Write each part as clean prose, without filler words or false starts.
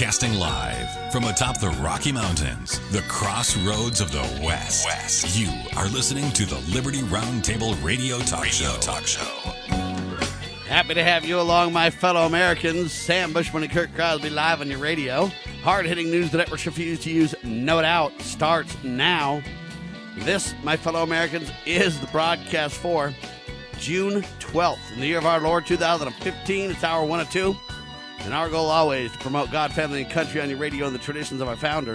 Broadcasting live from atop the Rocky Mountains, the crossroads of the West. You are listening to the Liberty Roundtable Radio Talk Show. Happy to have you along, my fellow Americans. Sam Bushman and Kirk Crosby live on your radio. Hard-hitting news the networks refuse to use, no doubt, starts now. This, my fellow Americans, is the broadcast for June 12th in the year of our Lord 2015. It's hour 1 of 2. And our goal always to promote God, family, and country on your radio and the traditions of our founders.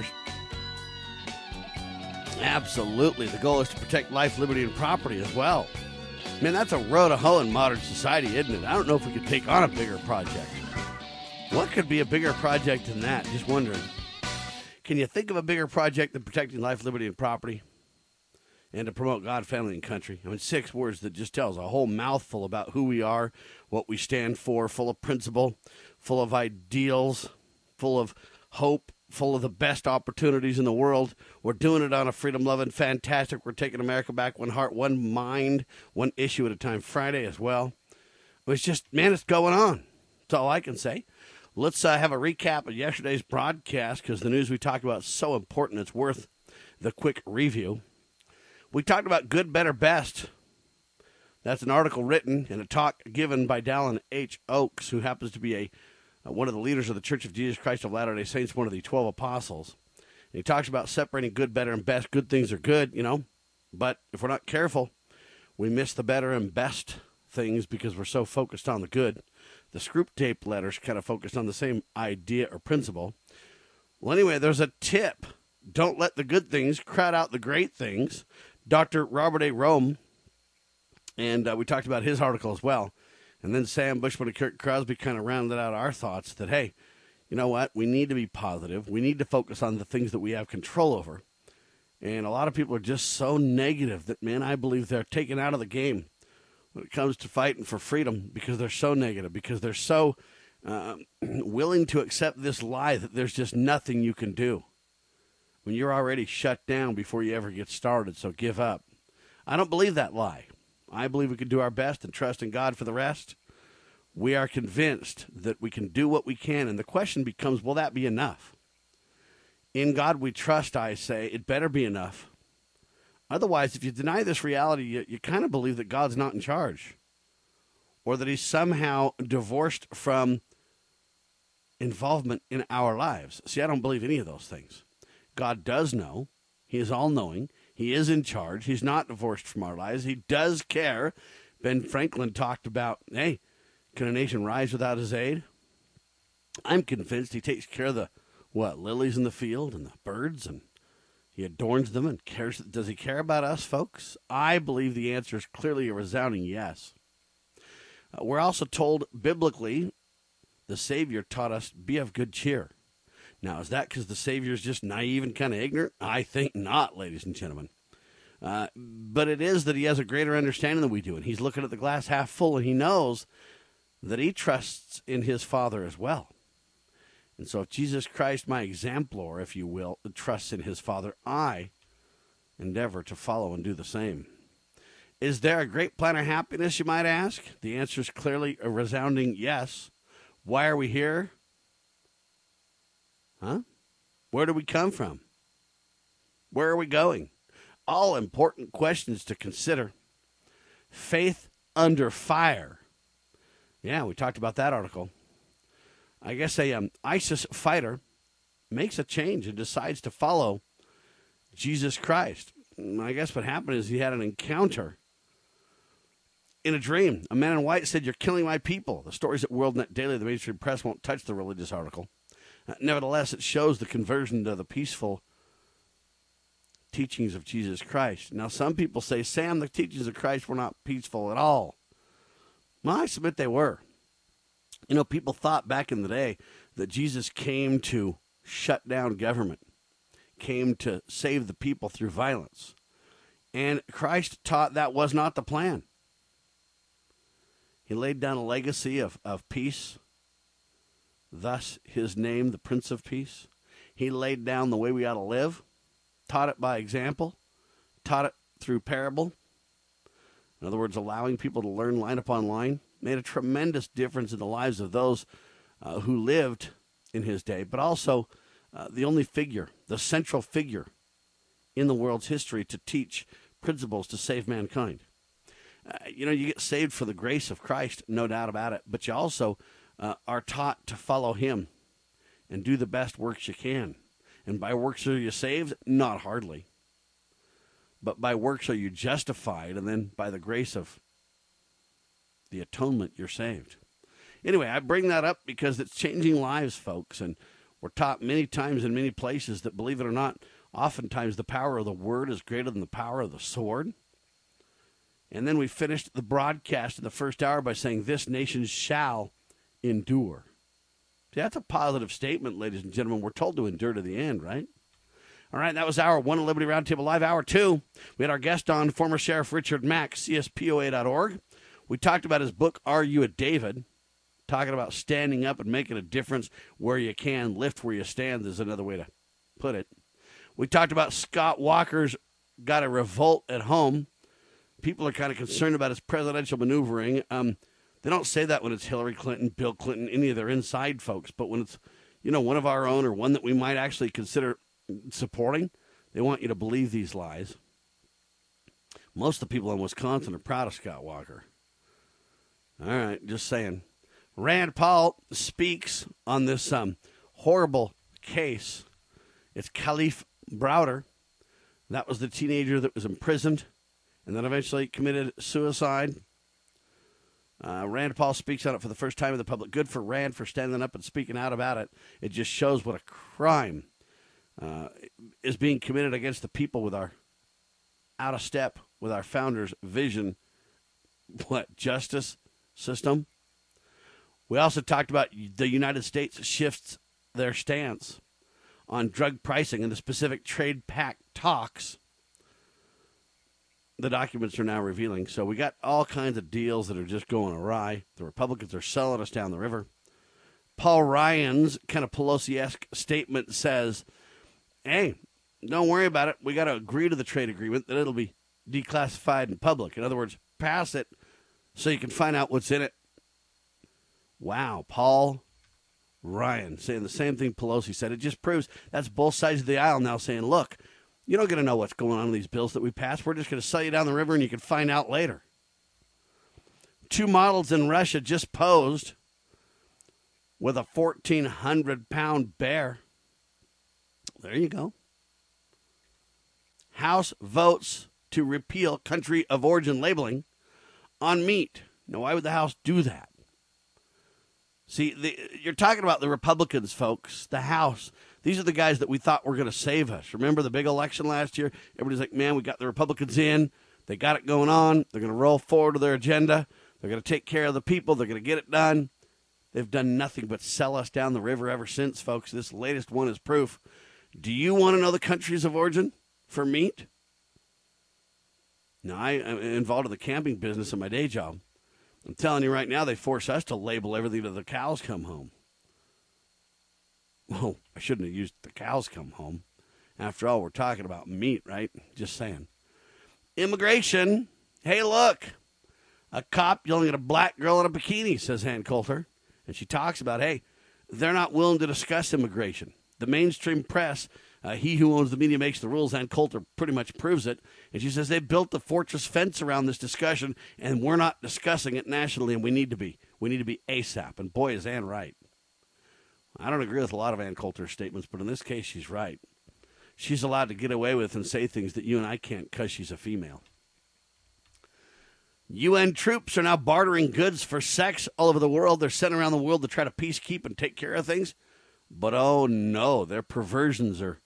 Absolutely. The goal is to protect life, liberty, and property as well. Man, that's a row to hoe in modern society, isn't it? I don't know if we could take on a bigger project. What could be a bigger project than that? Just wondering. Can you think of a bigger project than protecting life, liberty, and property? And to promote God, family, and country. I mean, 6 words that just tells a whole mouthful about who we are, what we stand for, full of principle, full of ideals, full of hope, full of the best opportunities in the world. We're doing it on a freedom-loving, fantastic. We're taking America back, one heart, one mind, one issue at a time. Friday as well. It's just, man, it's going on. That's all I can say. Let's have a recap of yesterday's broadcast because the news we talked about is so important. It's worth the quick review. We talked about good, better, best. That's an article written and a talk given by Dallin H. Oaks, who happens to be one of the leaders of the Church of Jesus Christ of Latter-day Saints, one of the 12 apostles. And he talks about separating good, better, and best. Good things are good, you know, but if we're not careful, we miss the better and best things because we're so focused on the good. The Screwtape letters kind of focused on the same idea or principle. Well, anyway, there's a tip. Don't let the good things crowd out the great things. Dr. Robert A. Rome, and we talked about his article as well. And then Sam Bushman and Kirk Crosby kind of rounded out our thoughts that, hey, you know what? We need to be positive. We need to focus on the things that we have control over. And a lot of people are just so negative that, man, I believe they're taken out of the game when it comes to fighting for freedom because they're so negative, because they're so willing to accept this lie that there's just nothing you can do when you're already shut down before you ever get started, so give up. I don't believe that lie. I believe we can do our best and trust in God for the rest. We are convinced that we can do what we can, and the question becomes, will that be enough? In God we trust, I say. It better be enough. Otherwise, if you deny this reality, you kind of believe that God's not in charge, or that he's somehow divorced from involvement in our lives. See, I don't believe any of those things. God does know. He is all-knowing. He is in charge. He's not divorced from our lives. He does care. Ben Franklin talked about, hey, can a nation rise without his aid? I'm convinced he takes care of the, lilies in the field and the birds, and he adorns them and cares. Does he care about us, folks? I believe the answer is clearly a resounding yes. We're also told biblically, the Savior taught us, be of good cheer. Now, is that because the Savior is just naive and kind of ignorant? I think not, ladies and gentlemen. But it is that he has a greater understanding than we do, and he's looking at the glass half full, and he knows that he trusts in his Father as well. And so if Jesus Christ, my exemplar, if you will, trusts in his Father, I endeavor to follow and do the same. Is there a great plan of happiness, you might ask? The answer is clearly a resounding yes. Why are we here? Huh? Where do we come from? Where are we going? All important questions to consider. Faith under fire. Yeah, we talked about that article. I guess a ISIS fighter makes a change and decides to follow Jesus Christ. I guess what happened is he had an encounter in a dream. A man in white said, "You're killing my people." The stories at WorldNet Daily, the mainstream press, won't touch the religious article. Nevertheless, it shows the conversion to the peaceful teachings of Jesus Christ. Now, some people say, Sam, the teachings of Christ were not peaceful at all. Well, I submit they were. You know, people thought back in the day that Jesus came to shut down government, came to save the people through violence. And Christ taught that was not the plan. He laid down a legacy of peace. Thus, his name, the Prince of Peace. He laid down the way we ought to live, taught it by example, taught it through parable. In other words, allowing people to learn line upon line, made a tremendous difference in the lives of those who lived in his day, but also the only figure, the central figure in the world's history to teach principles to save mankind. You get saved for the grace of Christ, no doubt about it, but you also are taught to follow him and do the best works you can. And by works are you saved? Not hardly. But by works are you justified, and then by the grace of the atonement, you're saved. Anyway, I bring that up because it's changing lives, folks, and we're taught many times in many places that, believe it or not, oftentimes the power of the word is greater than the power of the sword. And then we finished the broadcast in the first hour by saying, this nation shall endure. See, that's a positive statement, ladies and gentlemen. We're told to endure to the end, right? All right, that was Hour 1 of Liberty Roundtable Live. Hour 2, we had our guest on, former Sheriff Richard Mack, CSPOA.org. We talked about his book, Are You a David? Talking about standing up and making a difference where you can. Lift where you stand is another way to put it. We talked about Scott Walker's got a revolt at home. People are kind of concerned about his presidential maneuvering. They don't say that when it's Hillary Clinton, Bill Clinton, any of their inside folks. But when it's, one of our own or one that we might actually consider supporting, they want you to believe these lies. Most of the people in Wisconsin are proud of Scott Walker. All right, just saying. Rand Paul speaks on this horrible case. It's Khalif Browder. That was the teenager that was imprisoned and then eventually committed suicide. Rand Paul speaks on it for the first time in the public. Good for Rand for standing up and speaking out about it. It just shows what a crime is being committed against the people with our out of step with our founders' vision, justice system. We also talked about the United States shifts their stance on drug pricing and the specific trade pact talks the documents are now revealing. So we got all kinds of deals that are just going awry. The Republicans are selling us down the river. Paul Ryan's kind of Pelosi-esque statement says, hey, don't worry about it. We got to agree to the trade agreement that it'll be declassified in public. In other words, pass it so you can find out what's in it. Wow, Paul Ryan saying the same thing Pelosi said. It just proves that's both sides of the aisle now saying, look, you don't get to know what's going on in these bills that we pass. We're just going to sell you down the river and you can find out later. 2 models in Russia just posed with a 1,400-pound bear. There you go. House votes to repeal country of origin labeling on meat. Now, why would the House do that? See, you're talking about the Republicans, folks, the House. These are the guys that we thought were going to save us. Remember the big election last year? Everybody's like, man, we got the Republicans in. They got it going on. They're going to roll forward with their agenda. They're going to take care of the people. They're going to get it done. They've done nothing but sell us down the river ever since, folks. This latest one is proof. Do you want to know the countries of origin for meat? Now, I'm involved in the camping business in my day job. I'm telling you right now, they force us to label everything till the cows come home. Well, I shouldn't have used the cows come home. After all, we're talking about meat, right? Just saying. Immigration. Hey, look. A cop yelling at a black girl in a bikini, says Ann Coulter. And she talks about, hey, they're not willing to discuss immigration. The mainstream press, he who owns the media makes the rules, Ann Coulter pretty much proves it. And she says they built the fortress fence around this discussion, and we're not discussing it nationally, and we need to be. We need to be ASAP. And boy, is Ann right. I don't agree with a lot of Ann Coulter's statements, but in this case, she's right. She's allowed to get away with and say things that you and I can't because she's a female. UN troops are now bartering goods for sex all over the world. They're sent around the world to try to peacekeep and take care of things. But oh no, their perversions are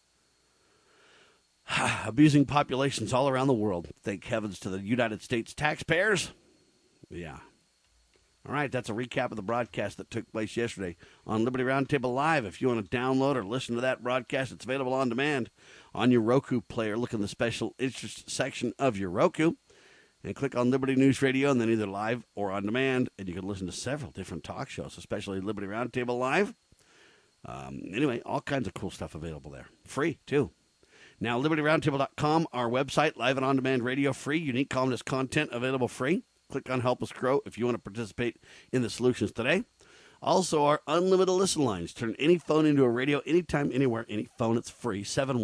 abusing populations all around the world. Thank heavens to the United States taxpayers. Yeah. All right, that's a recap of the broadcast that took place yesterday on Liberty Roundtable Live. If you want to download or listen to that broadcast, it's available on demand on your Roku player. Look in the special interest section of your Roku and click on Liberty News Radio, and then either live or on demand, and you can listen to several different talk shows, especially Liberty Roundtable Live. Anyway, all kinds of cool stuff available there. Free, too. Now, LibertyRoundtable.com, our website, live and on-demand radio, free. Unique columnist content available free. Click on Help Us Grow if you want to participate in the solutions today. Also, our unlimited listen lines. Turn any phone into a radio anytime, anywhere, any phone. It's free.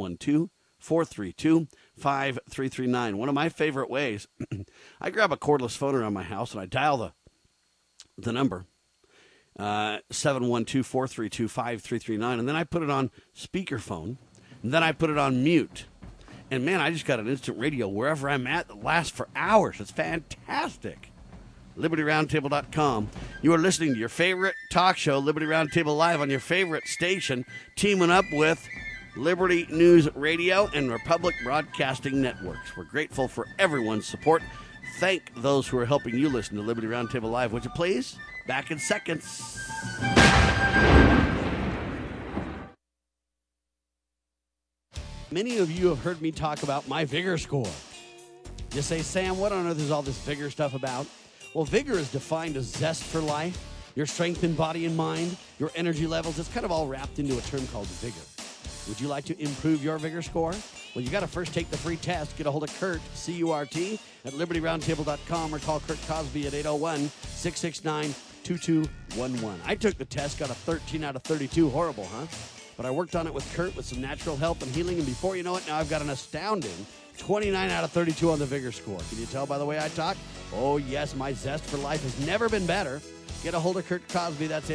712-432-5339. One of my favorite ways, I grab a cordless phone around my house and I dial the number, 712-432-5339, and then I put it on speakerphone, and then I put it on mute. And, man, I just got an instant radio wherever I'm at that lasts for hours. It's fantastic. LibertyRoundtable.com. You are listening to your favorite talk show, Liberty Roundtable Live, on your favorite station, teaming up with Liberty News Radio and Republic Broadcasting Networks. We're grateful for everyone's support. Thank those who are helping you listen to Liberty Roundtable Live. Would you please? Back in seconds. Many of you have heard me talk about my Vigor score. You say, Sam, what on earth is all this Vigor stuff about? Well, Vigor is defined as zest for life, your strength in body and mind, your energy levels. It's kind of all wrapped into a term called Vigor. Would you like to improve your Vigor score? Well, you got to first take the free test. Get a hold of Kurt, C-U-R-T, at LibertyRoundtable.com or call Kurt Cosby at 801-669-2211. I took the test, got a 13 out of 32. Horrible, huh? But I worked on it with Kurt with some natural help and healing, and before you know it, now I've got an astounding 29 out of 32 on the Vigor score. Can you tell by the way I talk? Oh, yes, my zest for life has never been better. Get a hold of Kurt Cosby. That's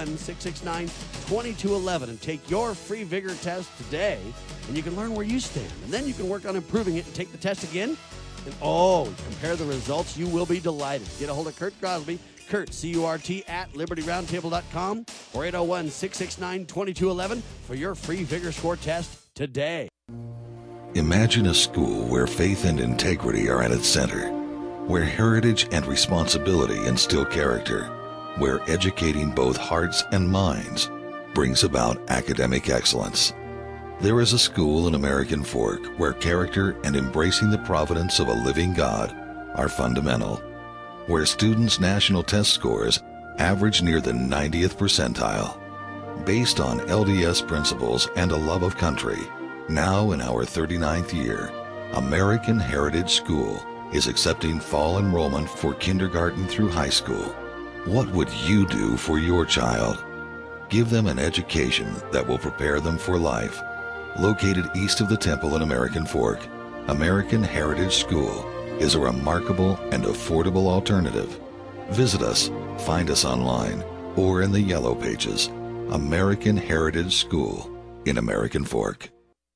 801-669-2211. And take your free Vigor test today, and you can learn where you stand. And then you can work on improving it and take the test again. And, compare the results. You will be delighted. Get a hold of Kurt Cosby. Kurt, C-U-R-T, at LibertyRoundtable.com or 801-669-2211 for your free Vigor score test today. Imagine a school where faith and integrity are at its center, where heritage and responsibility instill character, where educating both hearts and minds brings about academic excellence. There is a school in American Fork where character and embracing the providence of a living God are fundamental, where students' national test scores average near the 90th percentile. Based on LDS principles and a love of country, now in our 39th year, American Heritage School is accepting fall enrollment for kindergarten through high school. What would you do for your child? Give them an education that will prepare them for life. Located east of the temple in American Fork, American Heritage School is a remarkable and affordable alternative. Visit us, find us online, or in the Yellow Pages. American Heritage School in American Fork.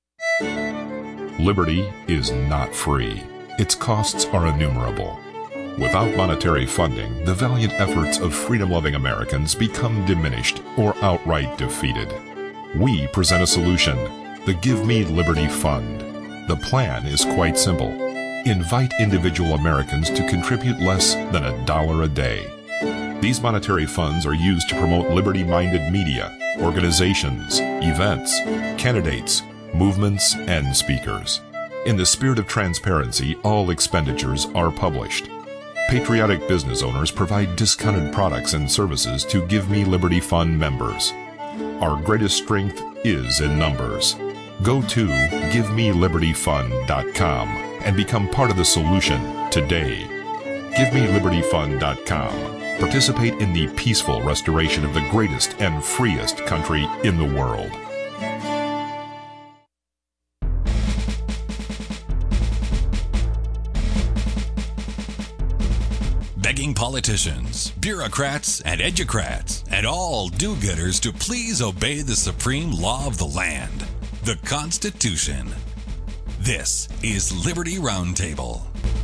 Liberty is not free. Its costs are innumerable. Without monetary funding, the valiant efforts of freedom-loving Americans become diminished or outright defeated. We present a solution, the Give Me Liberty Fund. The plan is quite simple. Invite individual Americans to contribute less than $1 a day. These monetary funds are used to promote liberty-minded media, organizations, events, candidates, movements, and speakers. In the spirit of transparency, all expenditures are published. Patriotic business owners provide discounted products and services to Give Me Liberty Fund members. Our greatest strength is in numbers. Go to GiveMeLibertyFund.com and become part of the solution today. GiveMeLibertyFund.com. Participate in the peaceful restoration of the greatest and freest country in the world. Begging politicians, bureaucrats, and educrats, and all do-gooders to please obey the supreme law of the land, the Constitution. This is Liberty Roundtable.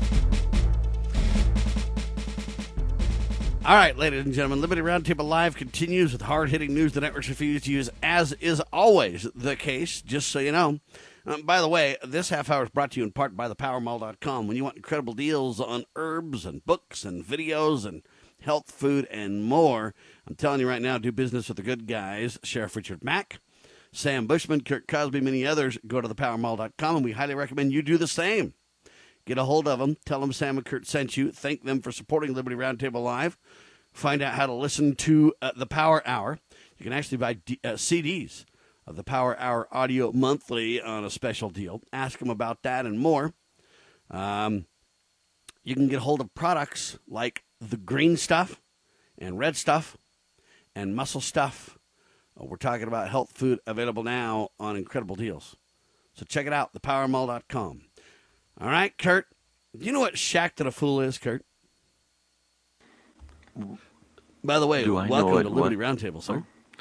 All right, ladies and gentlemen, Liberty Roundtable Live continues with hard-hitting news the networks refuse to use, as is always the case, just so you know. By the way, this half hour is brought to you in part by thepowermall.com. When you want incredible deals on herbs and books and videos and health food and more, I'm telling you right now, do business with the good guys, Sheriff Richard Mack, Sam Bushman, Kurt Cosby, many others. Go to thepowermall.com, and we highly recommend you do the same. Get a hold of them. Tell them Sam and Kurt sent you. Thank them for supporting Liberty Roundtable Live. Find out how to listen to the Power Hour. You can actually buy CDs of the Power Hour Audio monthly on a special deal. Ask them about that and more. You can get hold of products like the green stuff and red stuff and muscle stuff. We're talking about health food available now on incredible deals. So check it out, thepowermall.com. All right, Kurt. Do you know what Shacked a Fool is, Kurt? By the way, welcome to Liberty Roundtable, sir.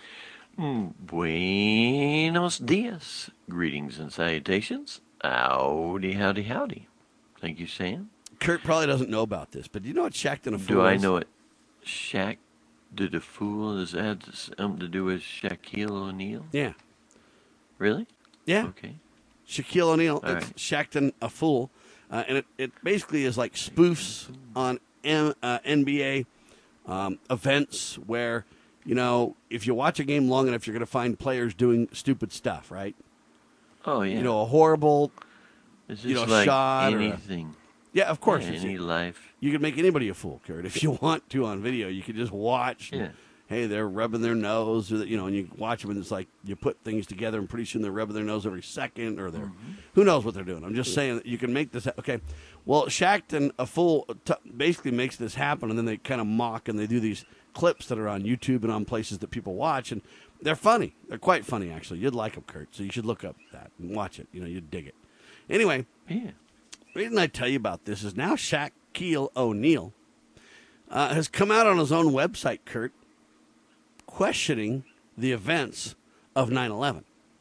Buenos dias. Greetings and salutations. Howdy, howdy, howdy. Thank you, Sam. Kurt probably doesn't know about this, but do you know what Shacked a Fool is? Do I know what Shaq did a fool? Does that have something to do with Shaquille O'Neal? Yeah. Really? Yeah. Okay. Shaquille O'Neal. All It's right. Shacked a Fool. And it basically is like spoofs on NBA events where, you know, if you watch a game long enough, you're going to find players doing stupid stuff, right? Oh, yeah. You know, a horrible, Is this you know, like shot or anything? yeah, of course. Yeah, any life. You can make anybody a fool, Kurt. If you want to on video, you can just watch. Yeah. Hey, they're rubbing their nose, or you know, and you watch them, and it's like you put things together, and pretty soon they're rubbing their nose every second, or they're who knows what they're doing. I'm just saying that you can make this okay. Well, Shacked a Fool basically makes this happen, and then they kind of mock and they do these clips that are on YouTube and on places that people watch, and they're funny. They're quite funny, actually. You'd like them, Kurt. So you should look up that and watch it. You know, you'd dig it. Anyway, Yeah. the reason I tell you about this is now Shaquille O'Neal has come out on his own website, Kurt, questioning the events of 9/11.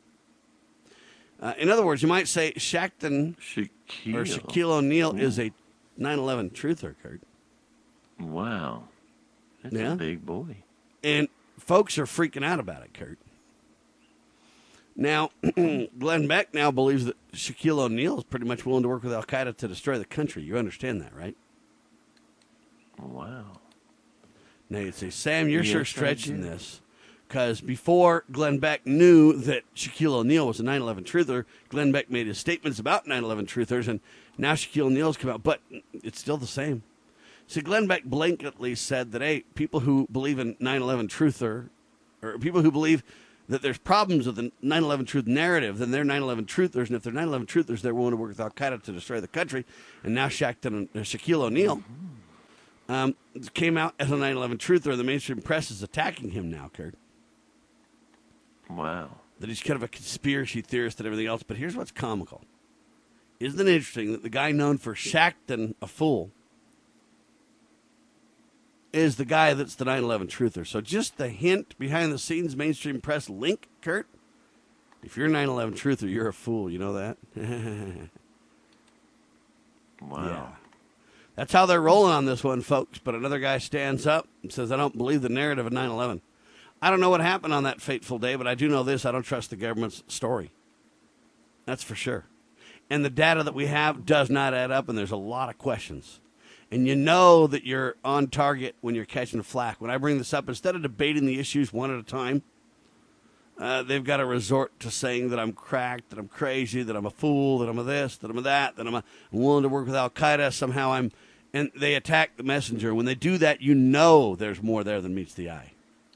In other words, you might say Shackton or Shaquille O'Neal is a 9/11 truther, Kurt. Wow. That's Yeah. a big boy. And folks are freaking out about it, Kurt. Now, Glenn Beck now believes that Shaquille O'Neal is pretty much willing to work with Al-Qaeda to destroy the country. You understand that, right? Wow. Now, you'd say, Sam, you're Yes, sure I stretching do. this. Because before Glenn Beck knew that Shaquille O'Neal was a 9/11 truther, Glenn Beck made his statements about 9/11 truthers, and now Shaquille O'Neal's come out. But it's still the same. See, Glenn Beck blanketly said that, hey, people who believe in 9/11 truther, or people who believe that there's problems with the 9/11 truth narrative, then they're 9/11 truthers, and if they're 9/11 truthers, they're willing to work with Al-Qaeda to destroy the country. And now Shaquille O'Neal came out as a 9/11 truther, and the mainstream press is attacking him now, Kurt. Wow. That he's kind of a conspiracy theorist and everything else. But here's what's comical. Isn't it interesting that the guy known for Shackton a Fool is the guy that's the 9/11 truther? So just the hint behind the scenes mainstream press link, Kurt. If you're a 9/11 truther, you're a fool. You know that? Wow. Yeah. That's how they're rolling on this one, folks. But another guy stands up and says, I don't believe the narrative of 9/11. I don't know what happened on that fateful day, but I do know this. I don't trust the government's story. That's for sure. And the data that we have does not add up, and there's a lot of questions. And you know that you're on target when you're catching flack. When I bring this up, instead of debating the issues one at a time, they've got to resort to saying that I'm cracked, that I'm crazy, that I'm a fool, that I'm a this, that I'm a that I'm willing to work with Al-Qaeda. Somehow and they attack the messenger. When they do that, you know there's more there than meets the eye.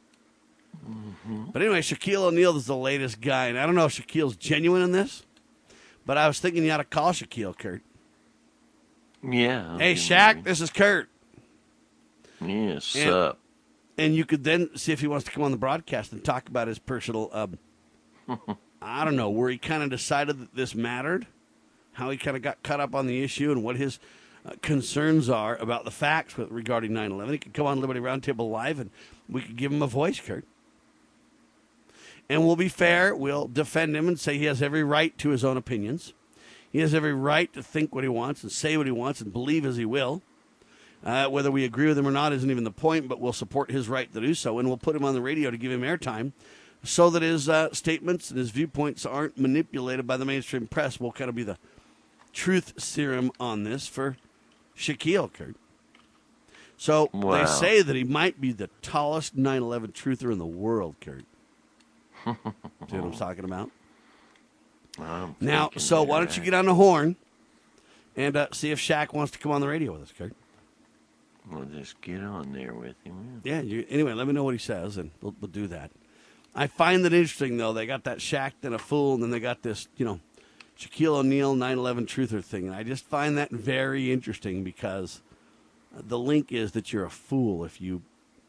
But anyway, Shaquille O'Neal is the latest guy, and I don't know if Shaquille's genuine in this, but I was thinking you ought to call Shaquille, Kurt. Yeah. Hey, okay, Shaq, maybe. this is Kurt. Yeah, sup. And you could then see if he wants to come on the broadcast and talk about his personal, I don't know, where he kind of decided that this mattered, how he kind of got caught up on the issue, and what his concerns are about the facts regarding 9/11. He could come on Liberty Roundtable Live, and we could give him a voice, Kurt. And we'll be fair. We'll defend him and say he has every right to his own opinions. He has every right to think what he wants and say what he wants and believe as he will. Whether we agree with him or not isn't even the point, but we'll support his right to do so, and we'll put him on the radio to give him airtime so that his statements and his viewpoints aren't manipulated by the mainstream press. We'll kind of be the truth serum on this for Shaquille, Kurt. So Wow. they say that he might be the tallest 9/11 truther in the world, Kurt. See what I'm talking about? I'm Now, thinking so why you're don't you right. get on the horn and see if Shaq wants to come on the radio with us, Kurt? We'll just get on there with him. Yeah, anyway, let me know what he says, and we'll do that. I find that interesting, though. They got that Shaq and a fool, and then they got this, Shaquille O'Neal 9/11 truther thing. And I just find that very interesting because the link is that you're a fool if you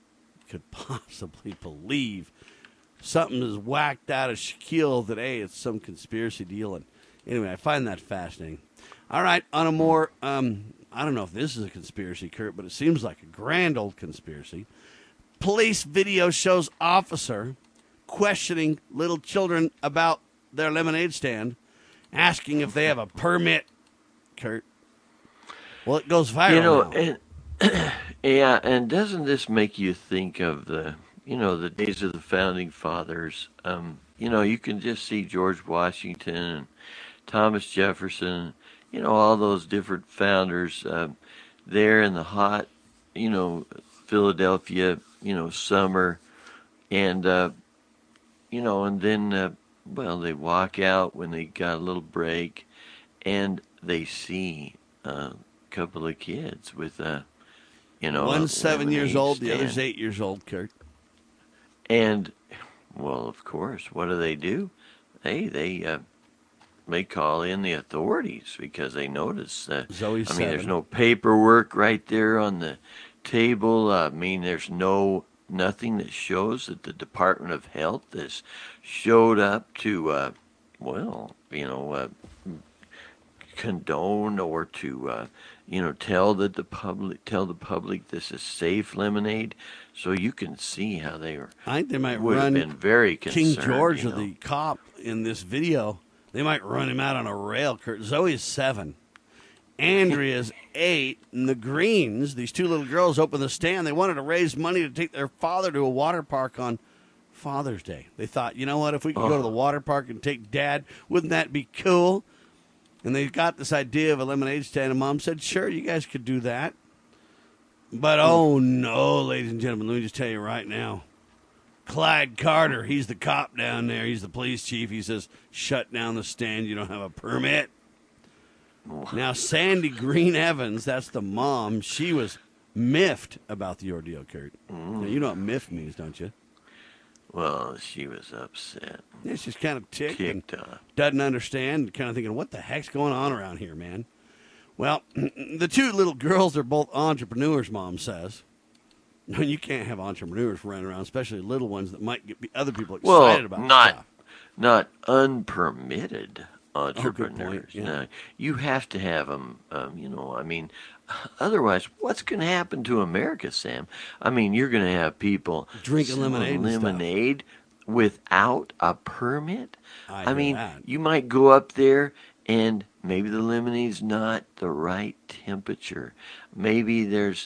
could possibly believe something is whacked out of Shaquille that, hey, it's some conspiracy deal. And anyway, I find that fascinating. All right, on a more, I don't know if this is a conspiracy, Kurt, but it seems like a grand old conspiracy. Police video shows officer questioning little children about their lemonade stand, asking if they have a permit, Kurt. Well, it goes viral now. Yeah, and doesn't this make you think of the days of the founding fathers? You can just see George Washington and Thomas Jefferson, all those different founders there in the hot, Philadelphia, summer, and and then they walk out when they got a little break, and they see a couple of kids with one's 7 years old, the other's stand. 8 years old, Kurt. And well, of course, what do? They call in the authorities because they notice. Zoe's 7. There's no paperwork right there on the table. There's nothing that shows that the Department of Health has showed up to, condone or to, tell the public this is safe lemonade. So you can see how they were. I think they might would run have been very concerned. King George or the cop in this video. They might run him out on a rail, Kurt. Zoe's 7. Andrea's 8. And the Greens, these two little girls, opened the stand. They wanted to raise money to take their father to a water park on Father's Day. They thought, you know what, if we could go to the water park and take Dad, wouldn't that be cool? And they got this idea of a lemonade stand, and Mom said, sure, you guys could do that. But, oh, no, ladies and gentlemen, let me just tell you right now. Clyde Carter, he's the cop down there. He's the police chief. He says, shut down the stand. You don't have a permit. Now, Sandy Green Evans, that's the mom, she was miffed about the ordeal, Kurt. Now, you know what miffed means, don't you? Well, she was upset. Yeah, she's kind of ticked and off. doesn't understand, kind of thinking, what the heck's going on around here, man? Well, the two little girls are both entrepreneurs, Mom says. No, you can't have entrepreneurs running around, especially little ones that might get other people excited about stuff. Not unpermitted entrepreneurs. Good point, yeah. No, you have to have them, otherwise, what's going to happen to America, Sam? You're going to have people drinking lemonade without a permit. That. You might go up there and maybe the lemonade's not the right temperature. Maybe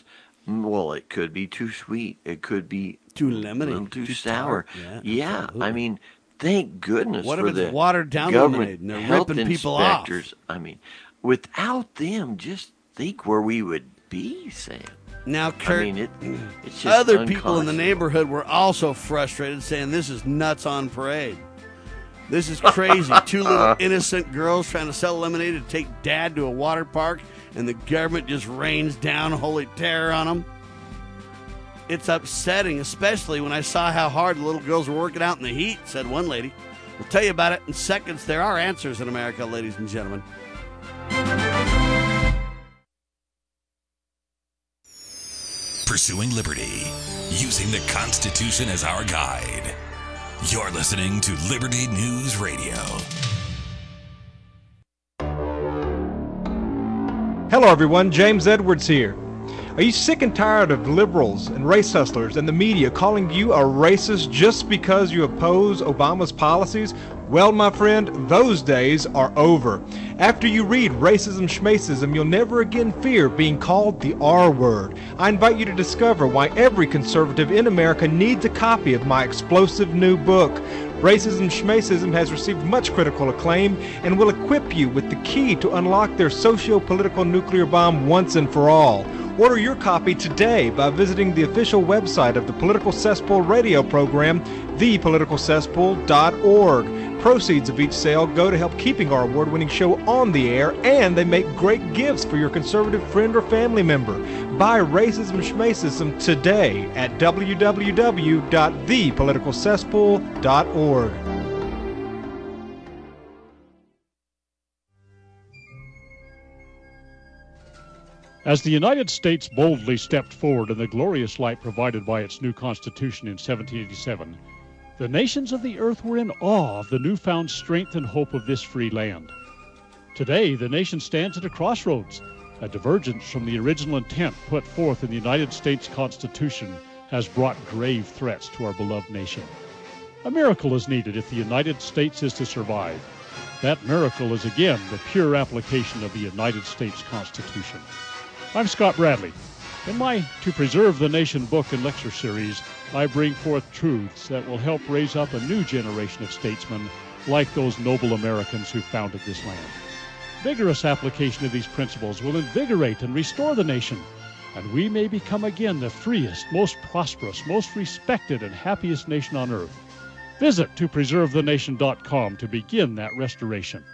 it could be too sweet. It could be too lemonade, a little too sour. Tart. Yeah. Thank goodness what for if the it's watered down lemonade and they're health ripping people inspectors. off? Without them, just think where we would be, Sam. Now, Kurt, it's just other people in the neighborhood were also frustrated, saying this is nuts on parade. This is crazy. Two little innocent girls trying to sell lemonade to take Dad to a water park, and the government just rains down holy terror on them. It's upsetting, especially when I saw how hard the little girls were working out in the heat, said one lady. We'll tell you about it in seconds. There are answers in America, ladies and gentlemen. Pursuing liberty, using the Constitution as our guide. You're listening to Liberty News Radio. Hello, everyone. James Edwards here. Are you sick and tired of liberals and race hustlers and the media calling you a racist just because you oppose Obama's policies? Well, my friend, those days are over. After you read Racism Schmacism, you'll never again fear being called the R word. I invite you to discover why every conservative in America needs a copy of my explosive new book. Racism Schmacism has received much critical acclaim and will equip you with the key to unlock their socio-political nuclear bomb once and for all. Order your copy today by visiting the official website of the Political Cesspool radio program, thepoliticalcesspool.org. Proceeds of each sale go to help keeping our award-winning show on the air, and they make great gifts for your conservative friend or family member. Buy Racism Schmacism today at www.thepoliticalcesspool.org. As the United States boldly stepped forward in the glorious light provided by its new Constitution in 1787, the nations of the earth were in awe of the newfound strength and hope of this free land. Today, the nation stands at a crossroads. A divergence from the original intent put forth in the United States Constitution has brought grave threats to our beloved nation. A miracle is needed if the United States is to survive. That miracle is again the pure application of the United States Constitution. I'm Scott Bradley. In my To Preserve the Nation book and lecture series, I bring forth truths that will help raise up a new generation of statesmen like those noble Americans who founded this land. Vigorous application of these principles will invigorate and restore the nation, and we may become again the freest, most prosperous, most respected, and happiest nation on earth. Visit topreservethenation.com to begin that restoration.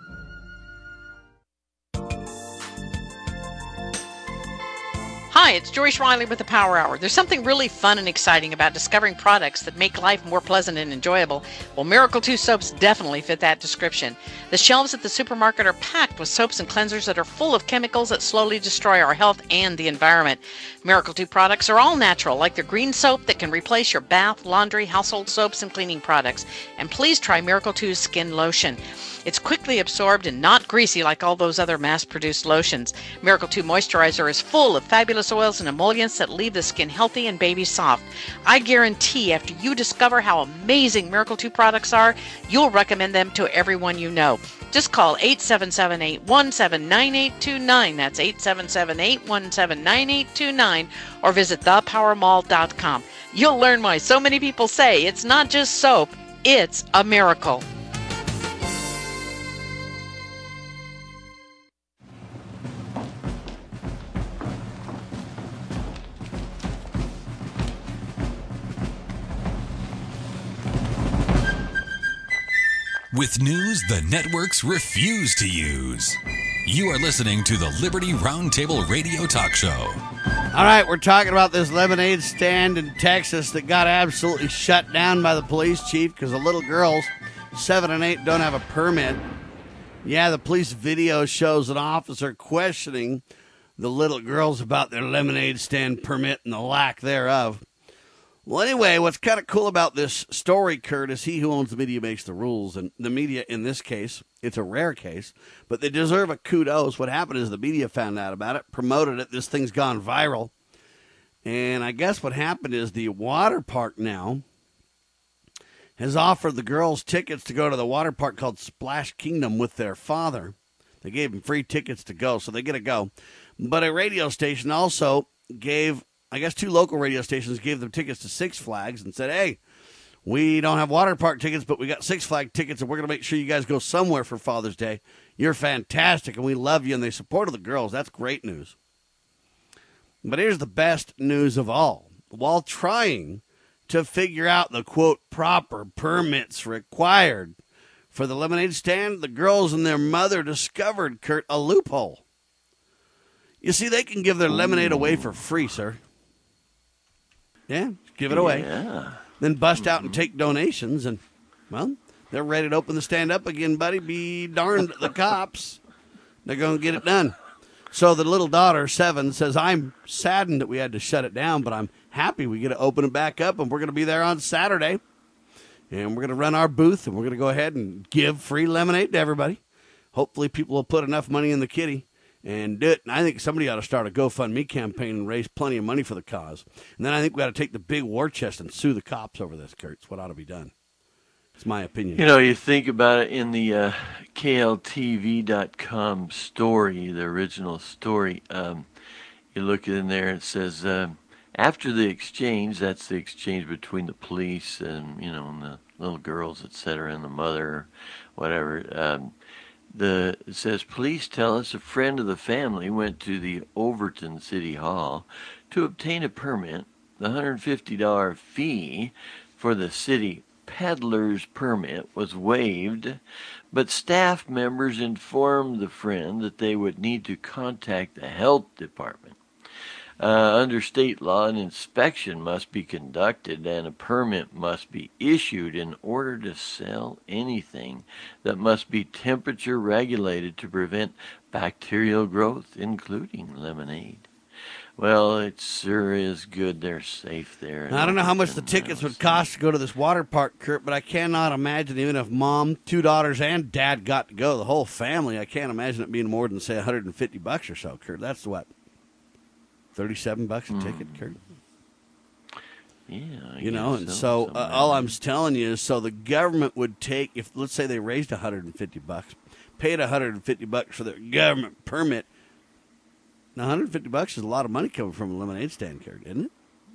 Hi, it's Joyce Riley with the Power Hour. There's something really fun and exciting about discovering products that make life more pleasant and enjoyable. Well, Miracle 2 soaps definitely fit that description. The shelves at the supermarket are packed with soaps and cleansers that are full of chemicals that slowly destroy our health and the environment. Miracle 2 products are all natural, like their green soap that can replace your bath, laundry, household soaps, and cleaning products. And please try Miracle 2's skin lotion. It's quickly absorbed and not greasy like all those other mass-produced lotions. Miracle 2 Moisturizer is full of fabulous oils and emollients that leave the skin healthy and baby soft. I guarantee after you discover how amazing Miracle 2 products are, you'll recommend them to everyone you know. Just call 877-817-9829. That's 877-817-9829, or visit thepowermall.com. You'll learn why so many people say it's not just soap, it's a miracle. With news the networks refuse to use. You are listening to the Liberty Roundtable Radio Talk Show. All right, we're talking about this lemonade stand in Texas that got absolutely shut down by the police chief because the little girls, 7 and 8, don't have a permit. Yeah, the police video shows an officer questioning the little girls about their lemonade stand permit and the lack thereof. Well, anyway, what's kind of cool about this story, Kurt, is he who owns the media makes the rules. And the media, in this case, it's a rare case, but they deserve a kudos. What happened is the media found out about it, promoted it. This thing's gone viral. And I guess what happened is the water park now has offered the girls tickets to go to the water park called Splash Kingdom with their father. They gave them free tickets to go, so they get to go. But a radio station also gave... I guess 2 local radio stations gave them tickets to Six Flags and said, hey, we don't have water park tickets, but we got Six Flags tickets, and we're going to make sure you guys go somewhere for Father's Day. You're fantastic, and we love you, and they supported the girls. That's great news. But here's the best news of all. While trying to figure out the, quote, proper permits required for the lemonade stand, the girls and their mother discovered, Kurt, a loophole. You see, they can give their lemonade away for free, sir. Yeah, give it away. Yeah. Then bust out and take donations, and, well, they're ready to open the stand up again, buddy. Be darned, the cops. They're going to get it done. So the little daughter, 7, says, I'm saddened that we had to shut it down, but I'm happy we get to open it back up, and we're going to be there on Saturday. And we're going to run our booth, and we're going to go ahead and give free lemonade to everybody. Hopefully people will put enough money in the kitty and do it. And I think somebody ought to start a GoFundMe campaign and raise plenty of money for the cause. And then I think we got to take the big war chest and sue the cops over this, Kurt. It's what ought to be done. It's my opinion. You know, you think about it in the KLTV.com story, the original story, you look in there and it says, after the exchange, that's the exchange between the police and, you know, and the little girls, et cetera, and the mother, whatever, it says, police tell us a friend of the family went to the Overton City Hall to obtain a permit. The $150 fee for the city peddler's permit was waived, but staff members informed the friend that they would need to contact the health department. Under state law, an inspection must be conducted and a permit must be issued in order to sell anything that must be temperature regulated to prevent bacterial growth, including lemonade. Well, it sure is good they're safe there. I don't know how much the tickets would cost to go to this water park, Kurt, but I cannot imagine, even if Mom, 2 daughters, and Dad got to go, the whole family, I can't imagine it being more than, say, $150 or so, Kurt. That's what? $37 a ticket, Kurt? Yeah. You know, and so all I'm telling you is, so the government would take, if let's say they raised $150, paid $150 for their government permit. Now, $150 is a lot of money coming from a lemonade stand, Kurt, isn't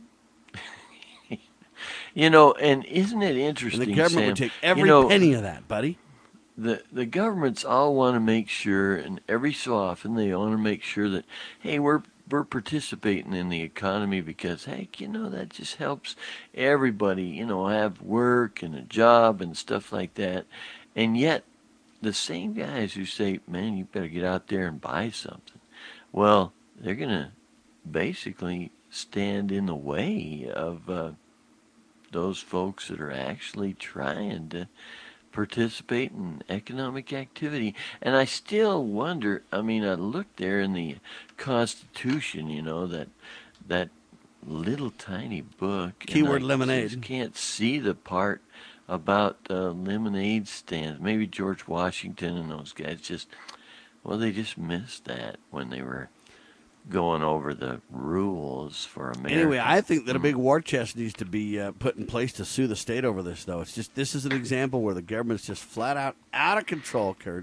it? You know, and isn't it interesting, and the government Sam, would take every penny of that, buddy. The governments all want to make sure, and every so often they want to make sure that, hey, we're participating in the economy because, heck, you know, that just helps everybody, you know, have work and a job and stuff like that. And yet, the same guys who say, man, you better get out there and buy something, well, they're going to basically stand in the way of those folks that are actually trying to participate in economic activity. And I still wonder, I mean, I looked there in the Constitution, you know, that little tiny book. Keyword and lemonade. I just can't see the part about lemonade stands. Maybe George Washington and those guys just, well, they just missed that when they were going over the rules for America. Anyway, I think that a big war chest needs to be put in place to sue the state over this, though. It's just, this is an example where the government's just flat out of control, Kurt.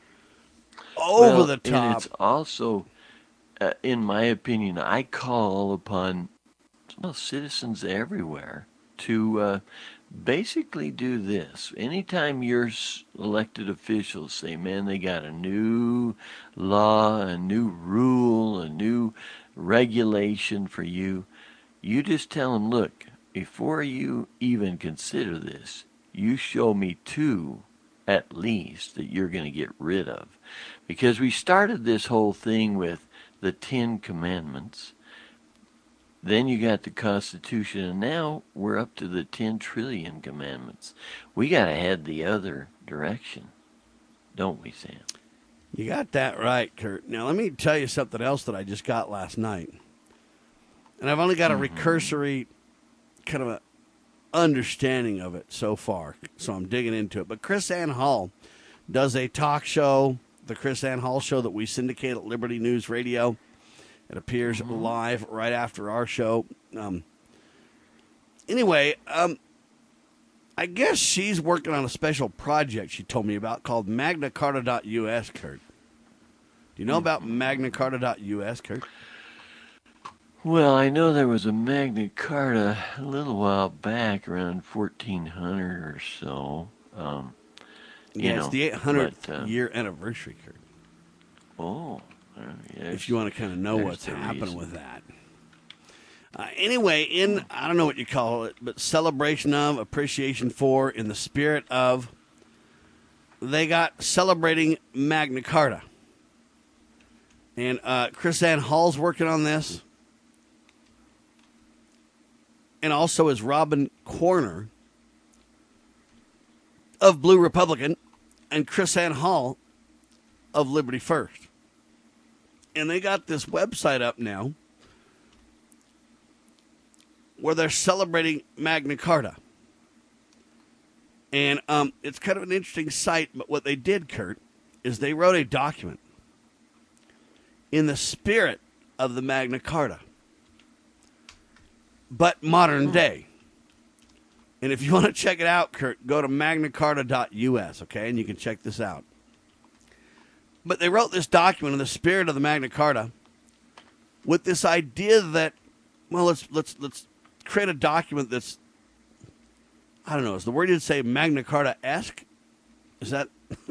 Over the top. And it's also, in my opinion, I call upon citizens everywhere to basically do this. Anytime your elected officials say, man, they got a new law, a new rule, a new regulation for you, you just tell them, look, before you even consider this, you show me 2 at least that you're going to get rid of. Because we started this whole thing with the 10 Commandments. Then you got the Constitution, and now we're up to the 10 trillion commandments. We got to head the other direction, don't we, Sam? You got that right, Kurt. Now, let me tell you something else that I just got last night. And I've only got a recursory kind of a understanding of it so far, so I'm digging into it. But Chris Ann Hall does a talk show, the Chris Ann Hall Show that we syndicate at Liberty News Radio. It appears live right after our show. Anyway, I guess she's working on a special project she told me about called MagnaCarta.us, Kurt. Do you know about MagnaCarta.us, Kurt? Well, I know there was a Magna Carta a little while back, around 1400 or so. It's the 800th year anniversary, Kurt. Oh. If you want to kind of know what's happening with that. Anyway, I don't know what you call it, but celebration of, appreciation for, in the spirit of, they got celebrating Magna Carta. And Chris Ann Hall's working on this. And also is Robin Corner of Blue Republican and Chris Ann Hall of Liberty First. And they got this website up now where they're celebrating Magna Carta. And it's kind of an interesting site, but what they did, Kurt, is they wrote a document in the spirit of the Magna Carta, but modern day. And if you want to check it out, Kurt, go to MagnaCarta.us, okay? And you can check this out. But they wrote this document in the spirit of the Magna Carta with this idea that, well, let's create a document that's, I don't know, is the word you'd say Magna Carta-esque? Is that?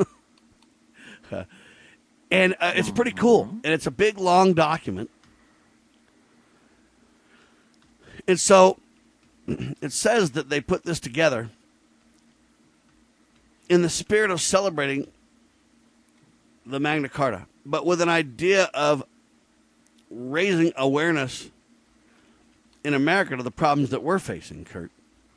And it's pretty cool. And it's a big, long document. And so it says that they put this together in the spirit of celebrating the Magna Carta, but with an idea of raising awareness in America to the problems that we're facing, Kurt.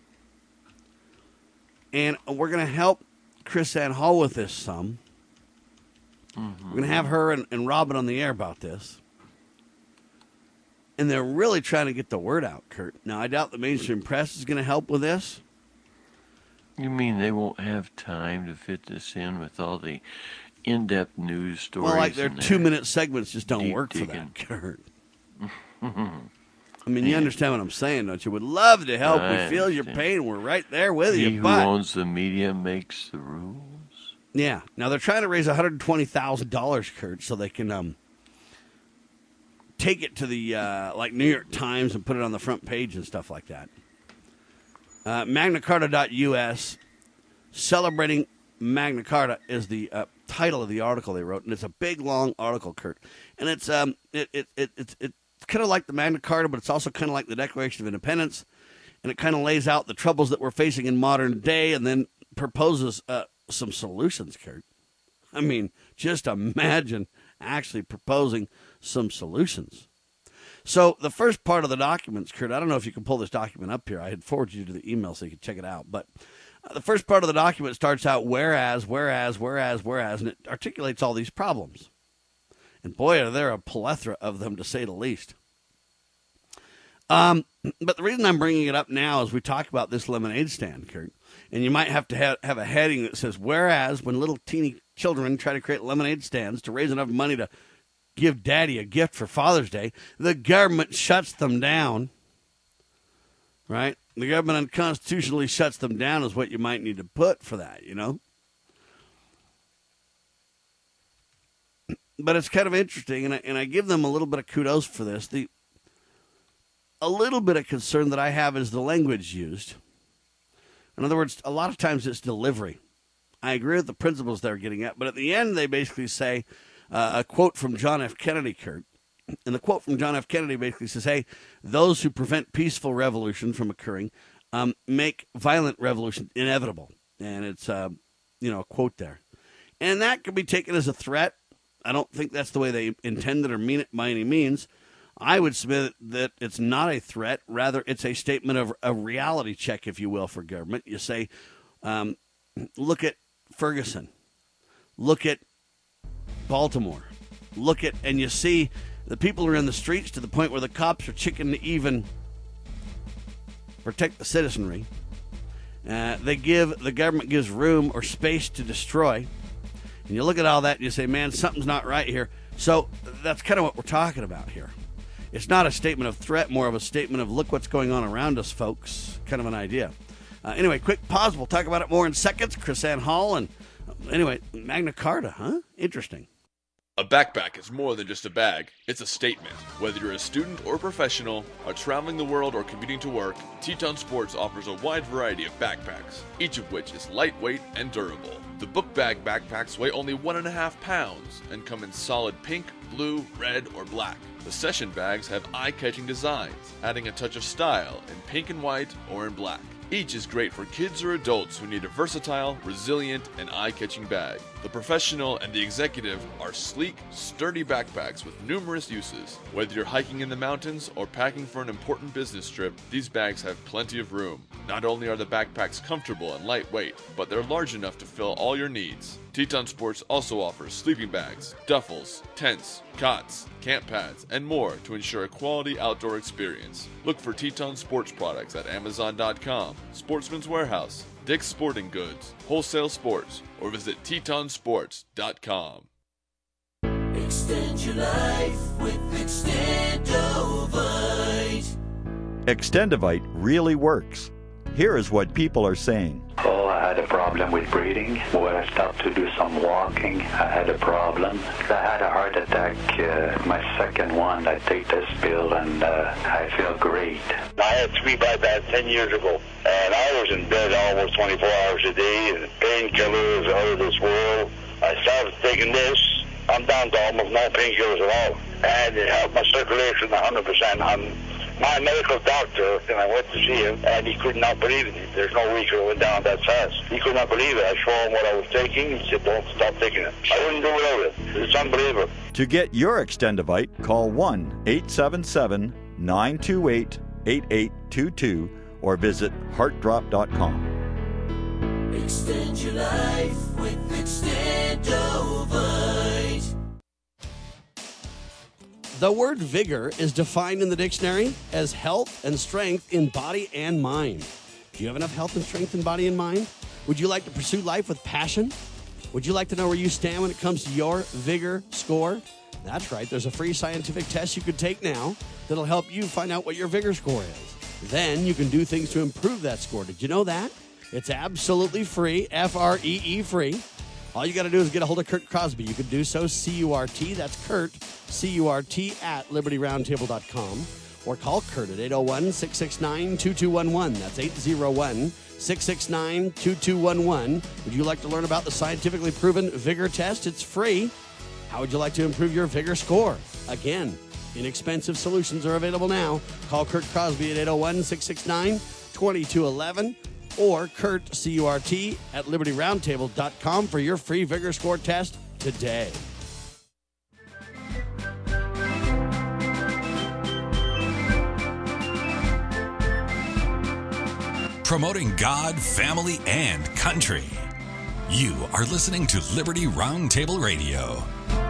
And we're going to help KrisAnne Hall with this some. Mm-hmm. We're going to have her and Robin on the air about this. And they're really trying to get the word out, Kurt. Now, I doubt the mainstream press is going to help with this. You mean they won't have time to fit this in with all the in-depth news stories? Well, like their 2-minute segments just don't work for that, Kurt. I mean, you understand what I'm saying, don't you? Would love to help. We feel your pain. We're right there with you. He who owns the media makes the rules. Yeah. Now, they're trying to raise $120,000, Kurt, so they can take it to the like New York Times and put it on the front page and stuff like that. MagnaCarta.us, Celebrating Magna Carta is the title of the article they wrote, and it's a big, long article, Kurt. And it's kind of like the Magna Carta, but it's also kind of like the Declaration of Independence, and it kind of lays out the troubles that we're facing in modern day and then proposes some solutions, Kurt. I mean, just imagine actually proposing some solutions. So the first part of the documents, Kurt, I don't know if you can pull this document up here. I had forwarded you to the email so you could check it out. But the first part of the document starts out whereas, and it articulates all these problems. And boy, are there a plethora of them, to say the least. But the reason I'm bringing it up now is we talk about this lemonade stand, Kurt. And you might have to have a heading that says, whereas when little teeny children try to create lemonade stands to raise enough money to give Daddy a gift for Father's Day, the government shuts them down. Right? The government unconstitutionally shuts them down is what you might need to put for that, you know? But it's kind of interesting, and I give them a little bit of kudos for this. A little bit of concern that I have is the language used. In other words, a lot of times it's delivery. I agree with the principles they're getting at, but at the end they basically say, a quote from John F. Kennedy, Kurt. And the quote from John F. Kennedy basically says, hey, those who prevent peaceful revolution from occurring make violent revolution inevitable. And it's, a quote there. And that could be taken as a threat. I don't think that's the way they intended or mean it by any means. I would submit that it's not a threat. Rather, it's a statement of a reality check, if you will, for government. You say, look at Ferguson. Look at Baltimore. And you see the people are in the streets to the point where the cops are chicken to even protect the citizenry. The government gives room or space to destroy. And you look at all that and you say, man, something's not right here. So that's kind of what we're talking about here. It's not a statement of threat, more of a statement of look what's going on around us, folks. Kind of an idea. Anyway, quick pause. We'll talk about it more in seconds. KrisAnne Hall and anyway, Magna Carta, huh? Interesting. A backpack is more than just a bag. It's a statement. Whether you're a student or professional, are traveling the world or commuting to work, Teton Sports offers a wide variety of backpacks, each of which is lightweight and durable. The book bag backpacks weigh only 1.5 pounds and come in solid pink, blue, red, or black. The session bags have eye-catching designs, adding a touch of style in pink and white or in black. Each is great for kids or adults who need a versatile, resilient, and eye-catching bag. The professional and the executive are sleek, sturdy backpacks with numerous uses. Whether you're hiking in the mountains or packing for an important business trip, these bags have plenty of room. Not only are the backpacks comfortable and lightweight, but they're large enough to fill all your needs. Teton Sports also offers sleeping bags, duffels, tents, cots, camp pads, and more to ensure a quality outdoor experience. Look for Teton Sports products at Amazon.com, Sportsman's Warehouse, Dick's Sporting Goods, Wholesale Sports, or visit TetonSports.com. Extend your life with Extendovite. Extendovite really works. Here is what people are saying. Oh, I had a problem with breathing. When I stopped to do some walking, I had a problem. I had a heart attack, my second one. I take this pill and I feel great. I had 3 bypass 10 years ago, and I was in bed almost 24 hours a day, and painkillers out of this world. I started taking this. I'm down to almost no painkillers at all, and it helped my circulation 100%. My medical doctor, and I went to see him, and he could not believe it. There's no way it could have went down that fast. He could not believe it. I showed him what I was taking. He said, don't stop taking it. I wouldn't do without it. It's unbelievable. To get your Extendovite, call 1-877-928-8888. 8822 or visit heartdrop.com. Extend your life with Extendovite. The word vigor is defined in the dictionary as health and strength in body and mind. Do you have enough health and strength in body and mind? Would you like to pursue life with passion? Would you like to know where you stand when it comes to your vigor score? That's right. There's a free scientific test you can take now that'll help you find out what your vigor score is. Then you can do things to improve that score. Did you know that? It's absolutely free, Free free. All you got to do is get a hold of Kurt Crosby. You can do so, C-U-R-T, that's Kurt, C-U-R-T, at LibertyRoundtable.com. Or call Kurt at 801-669-2211. That's 801-669-2211. Would you like to learn about the scientifically proven vigor test? It's free. How would you like to improve your vigor score? Again, inexpensive solutions are available now. Call Kurt Crosby at 801-669-2211 or Kurt, C-U-R-T, at LibertyRoundtable.com for your free vigor score test today. Promoting God, family, and country. You are listening to Liberty Roundtable Radio.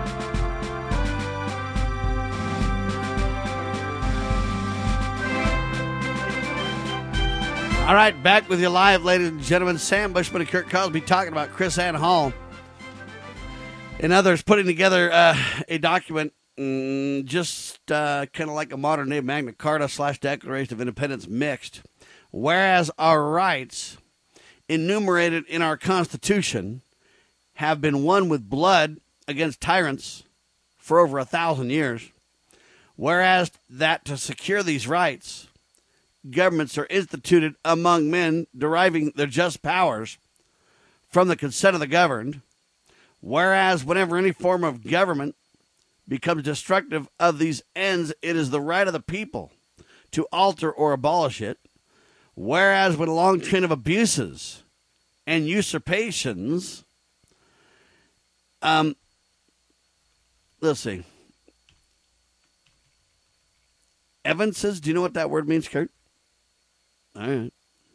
All right, back with you live, ladies and gentlemen. Sam Bushman and Kurt Crosby talking about Chris Ann Hall and others putting together a document just kind of like a modern-day Magna Carta / Declaration of Independence mixed. Whereas our rights enumerated in our Constitution have been won with blood against tyrants for over 1,000 years, whereas that to secure these rights, governments are instituted among men deriving their just powers from the consent of the governed, whereas whenever any form of government becomes destructive of these ends, it is the right of the people to alter or abolish it, whereas when a long train of abuses and usurpations, let's see, evinces, do you know what that word means, Kurt? All right.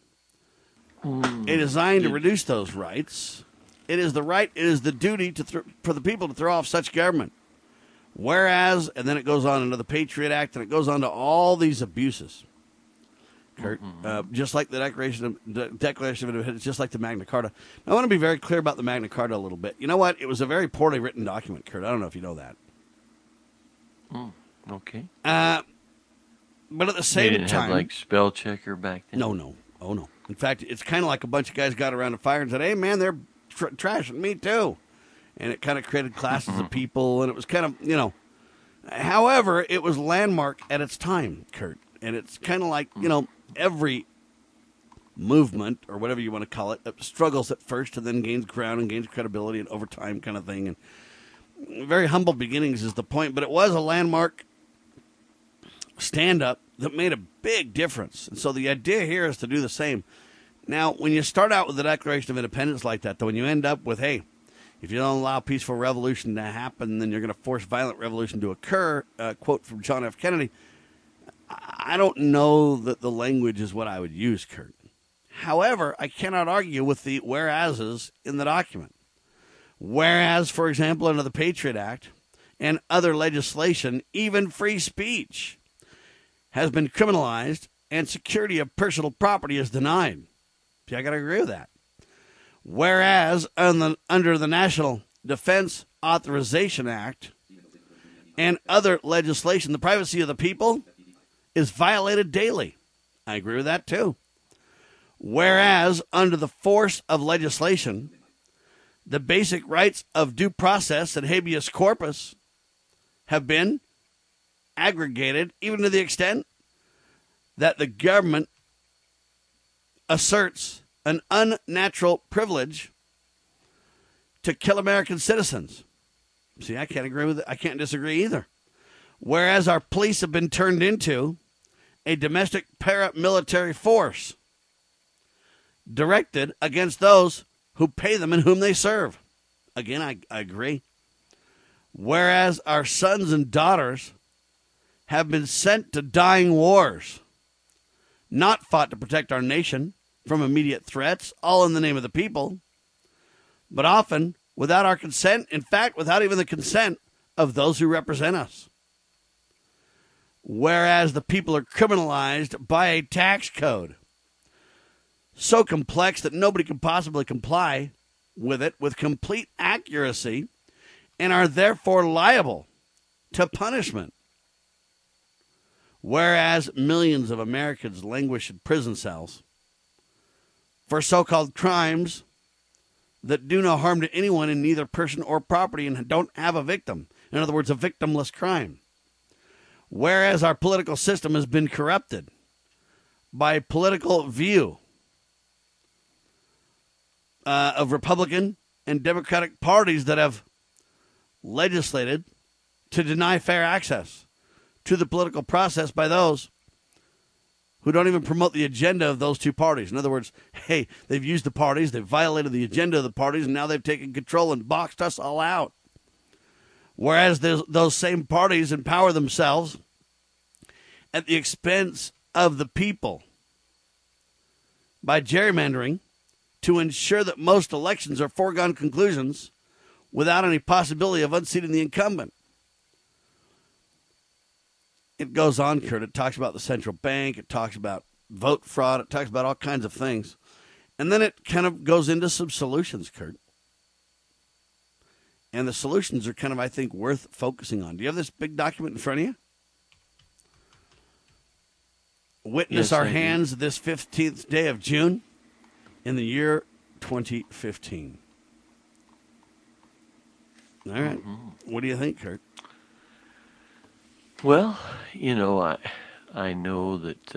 It is designed to reduce those rights. It is the right, it is the duty for the people to throw off such government. Whereas, and then it goes on into the Patriot Act, and it goes on to all these abuses. Kurt, just like the Declaration of Independence, just like the Magna Carta. Now, I want to be very clear about the Magna Carta a little bit. You know what? It was a very poorly written document, Kurt. I don't know if you know that. Okay. But at the same time, they didn't have like spell checker back then. No. Oh no. In fact, it's kind of like a bunch of guys got around a fire and said, "Hey, man, they're trashing me too," and it kind of created classes of people, and it was kind of, you know. However, it was landmark at its time, Kurt, and it's kind of like, you know, every movement or whatever you want to call it struggles at first and then gains ground and gains credibility and over time kind of thing. And very humble beginnings is the point, but it was a landmark stand-up that made a big difference. And so the idea here is to do the same. Now, when you start out with the Declaration of Independence like that, though, when you end up with, hey, if you don't allow peaceful revolution to happen, then you're going to force violent revolution to occur, quote from John F. Kennedy, I don't know that the language is what I would use, Kurt. However, I cannot argue with the whereases in the document. Whereas, for example, under the Patriot Act and other legislation, even free speech has been criminalized and security of personal property is denied. See, I got to agree with that. Whereas under the National Defense Authorization Act and other legislation, the privacy of the people is violated daily. I agree with that too. Whereas under the force of legislation, the basic rights of due process and habeas corpus have been aggregated, even to the extent that the government asserts an unnatural privilege to kill American citizens. See, I can't agree with it. I can't disagree either. Whereas our police have been turned into a domestic paramilitary force directed against those who pay them and whom they serve. Again, I agree. Whereas our sons and daughters have been sent to dying wars not fought to protect our nation from immediate threats, all in the name of the people, but often without our consent, in fact, without even the consent of those who represent us. Whereas the people are criminalized by a tax code so complex that nobody can possibly comply with it with complete accuracy and are therefore liable to punishment. Whereas millions of Americans languish in prison cells for so-called crimes that do no harm to anyone in neither person or property and don't have a victim. In other words, a victimless crime. Whereas our political system has been corrupted by political view of Republican and Democratic parties that have legislated to deny fair access to the political process by those who don't even promote the agenda of those two parties. In other words, hey, they've used the parties, they've violated the agenda of the parties, and now they've taken control and boxed us all out. Whereas those same parties empower themselves at the expense of the people by gerrymandering to ensure that most elections are foregone conclusions without any possibility of unseating the incumbent. It goes on, Kurt. It talks about the central bank. It talks about vote fraud. It talks about all kinds of things. And then it kind of goes into some solutions, Kurt. And the solutions are kind of, I think, worth focusing on. Do you have this big document in front of you? Witness our hands this 15th day of June in the year 2015. All right. What do you think, Kurt? Well, you know, I know that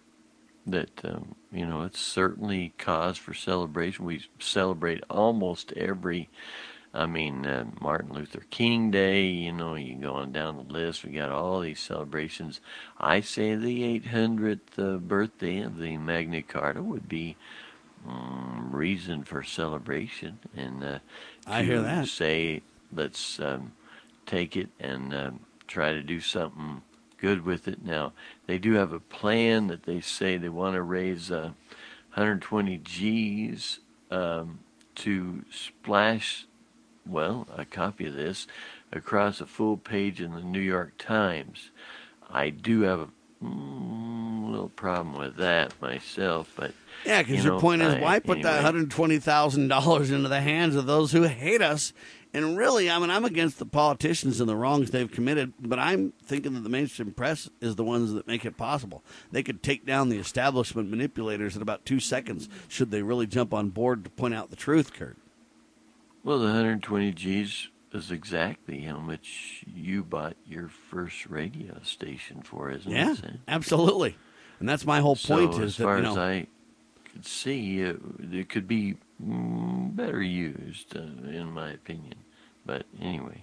you know, it's certainly cause for celebration. We celebrate almost every, Martin Luther King Day, you know, you go on down the list. We got all these celebrations. I say the 800th birthday of the Magna Carta would be reason for celebration. And I hear that. Say, let's take it and try to do something good with it. Now, they do have a plan that they say they want to raise 120 G's to splash, well, a copy of this across a full page in the New York Times. I do have a little problem with that myself, but yeah, because your point is, why put that $120,000 into the hands of those who hate us? And really, I'm against the politicians and the wrongs they've committed, but I'm thinking that the mainstream press is the ones that make it possible. They could take down the establishment manipulators in about 2 seconds should they really jump on board to point out the truth, Kurt. Well, the 120 G's is exactly how much you bought your first radio station for, isn't it? Yeah, absolutely. And that's my whole point. So is as far that, as I could see, it could be better used, in my opinion. But anyway,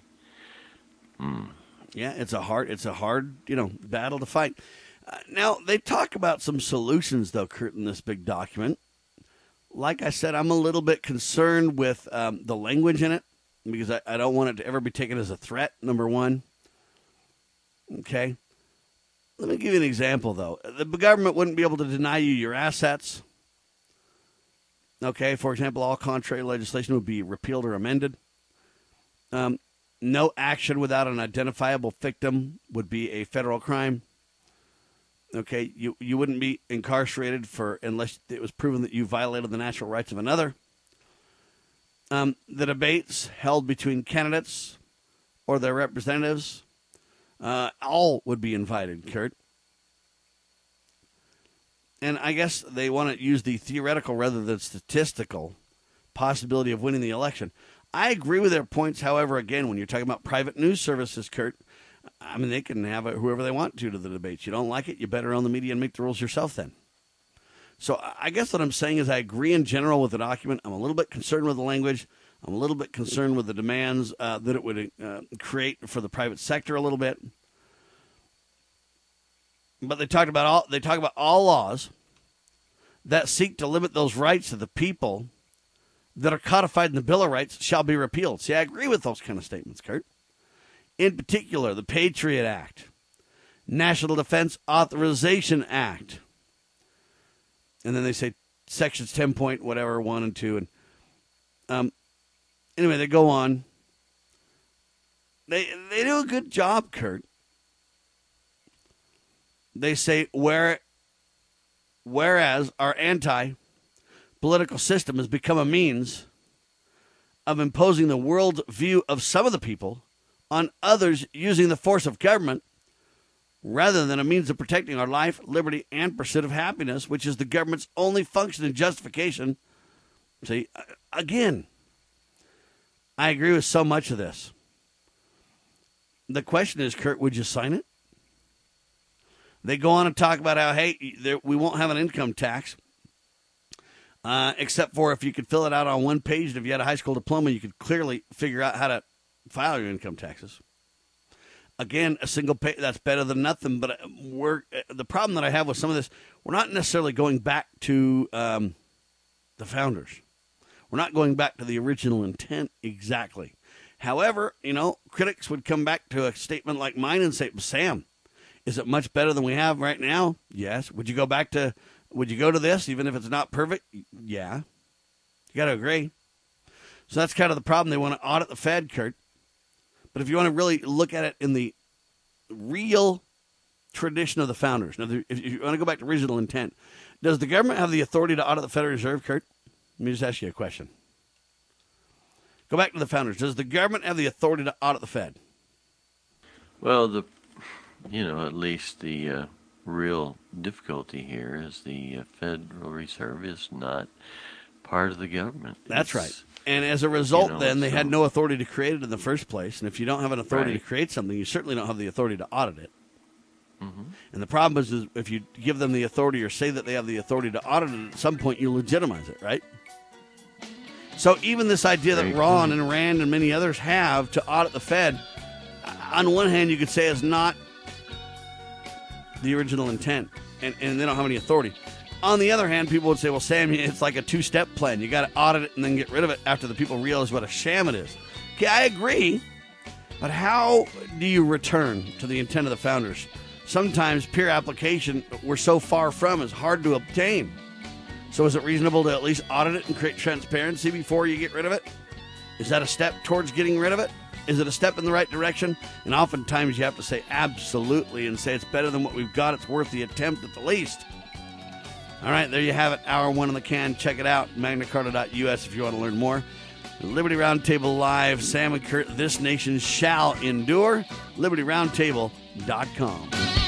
yeah, it's a hard, battle to fight. Now they talk about some solutions, though, Kurt, in this big document. Like I said, I'm a little bit concerned with the language in it because I don't want it to ever be taken as a threat. Number one. Okay. Let me give you an example, though. The government wouldn't be able to deny you your assets. Okay, for example, all contrary legislation would be repealed or amended. No action without an identifiable victim would be a federal crime. Okay, you wouldn't be incarcerated unless it was proven that you violated the natural rights of another. The debates held between candidates or their representatives, all would be invited, Kurt. And I guess they want to use the theoretical rather than statistical possibility of winning the election. I agree with their points, however, again, when you're talking about private news services, Kurt, they can have whoever they want to the debates. You don't like it, you better own the media and make the rules yourself then. So I guess what I'm saying is I agree in general with the document. I'm a little bit concerned with the language. I'm a little bit concerned with the demands that it would create for the private sector a little bit. But they talk about all laws that seek to limit those rights of the people that are codified in the Bill of Rights shall be repealed. See, I agree with those kind of statements, Kurt. In particular, the Patriot Act, National Defense Authorization Act, And then they say sections 10 point whatever, 1 and 2. And anyway, they go on. They do a good job, Kurt. They say, whereas our anti-political system has become a means of imposing the world view of some of the people on others using the force of government rather than a means of protecting our life, liberty, and pursuit of happiness, which is the government's only function and justification. See, again, I agree with so much of this. The question is, Kurt, would you sign it? They go on and talk about how, hey, we won't have an income tax, except for if you could fill it out on one page, and if you had a high school diploma, you could clearly figure out how to file your income taxes. Again, a single page, that's better than nothing, but the problem that I have with some of this, we're not necessarily going back to the founders. We're not going back to the original intent exactly. However, critics would come back to a statement like mine and say, Sam, is it much better than we have right now? Yes. Would you go to this even if it's not perfect? Yeah. You got to agree. So that's kind of the problem. They want to audit the Fed, Kurt. But if you want to really look at it in the real tradition of the founders, now, if you want to go back to original intent, does the government have the authority to audit the Federal Reserve, Kurt? Let me just ask you a question. Go back to the founders. Does the government have the authority to audit the Fed? Well, at least the real difficulty here is the Federal Reserve is not part of the government. That's right. And as a result, they had no authority to create it in the first place. And if you don't have an authority to create something, you certainly don't have the authority to audit it. Mm-hmm. And the problem is if you give them the authority or say that they have the authority to audit it, at some point you legitimize it, right? So even this idea that Ron and Rand and many others have to audit the Fed, on one hand, you could say is not the original intent, and they don't have any authority. On the other hand, people would say, well, Sam, it's like a two-step plan. You got to audit it and then get rid of it after the people realize what a sham it is. Okay, I agree, but how do you return to the intent of the founders? Sometimes peer application we're so far from is hard to obtain. So is it reasonable to at least audit it and create transparency before you get rid of it? Is that a step towards getting rid of it? Is it a step in the right direction? And oftentimes you have to say absolutely and say it's better than what we've got. It's worth the attempt at the least. All right, there you have it. Hour 1 in the can. Check it out. MagnaCarta.us if you want to learn more. Liberty Roundtable Live. Sam and Kurt, this nation shall endure. LibertyRoundtable.com.